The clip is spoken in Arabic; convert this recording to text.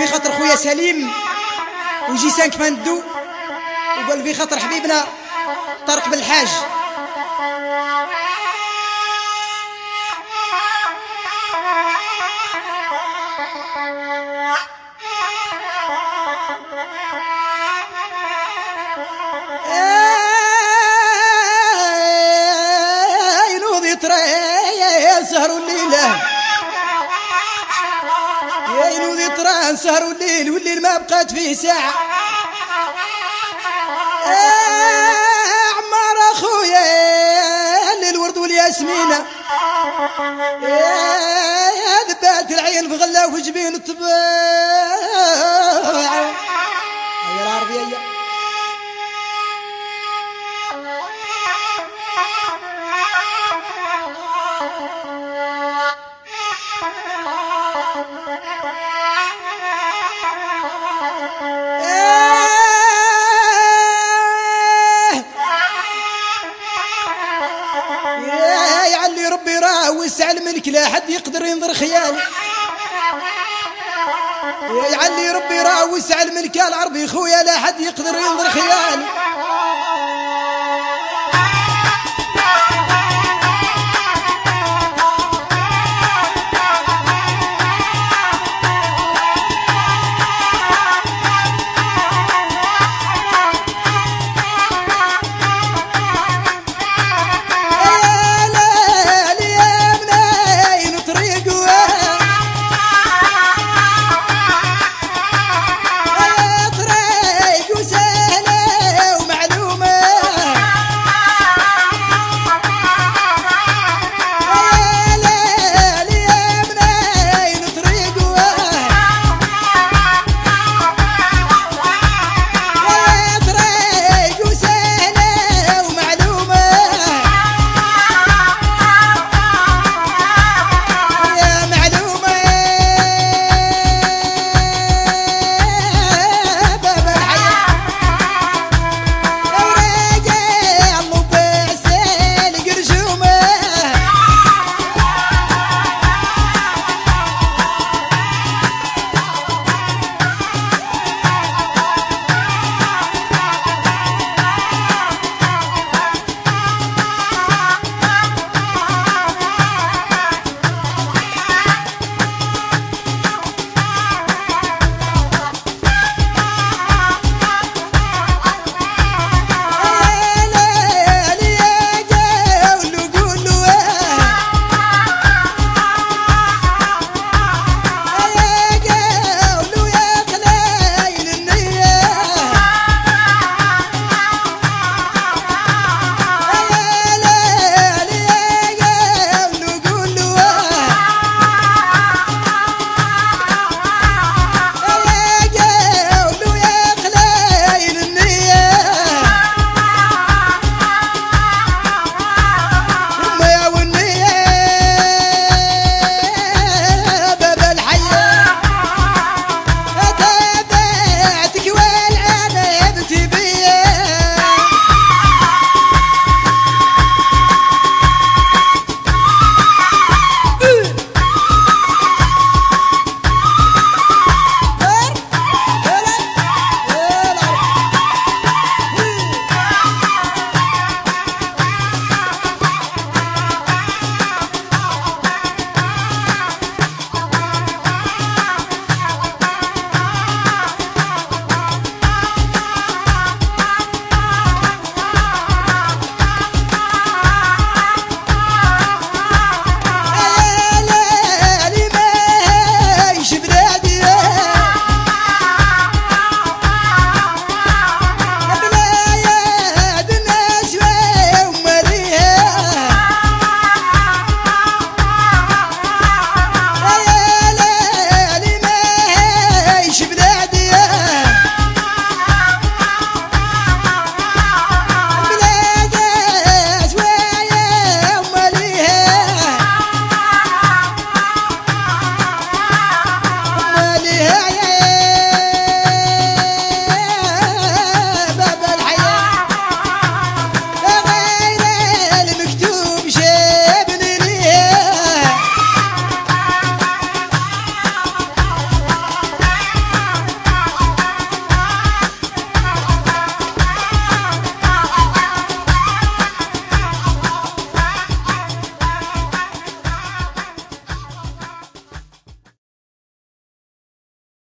في خاطر خويا سليم وجي 5 فاندو، وقال في خاطر حبيبنا طارق بالحاج. ينوض يا سهر الليله، يا ينوض يطرى سهر الليل، والليل ما بقات فيه ساعه. عمار اخويا الورد والياسمينه، يا ذبات العين في غلا وفي جبين الطباع. هيا العربيه يعلي ربي راه وسع الملك، لا حد يقدر ينظر خيالي. يعلي ربي راه وسع الملك العربي خويا، لا حد يقدر ينظر خيالي.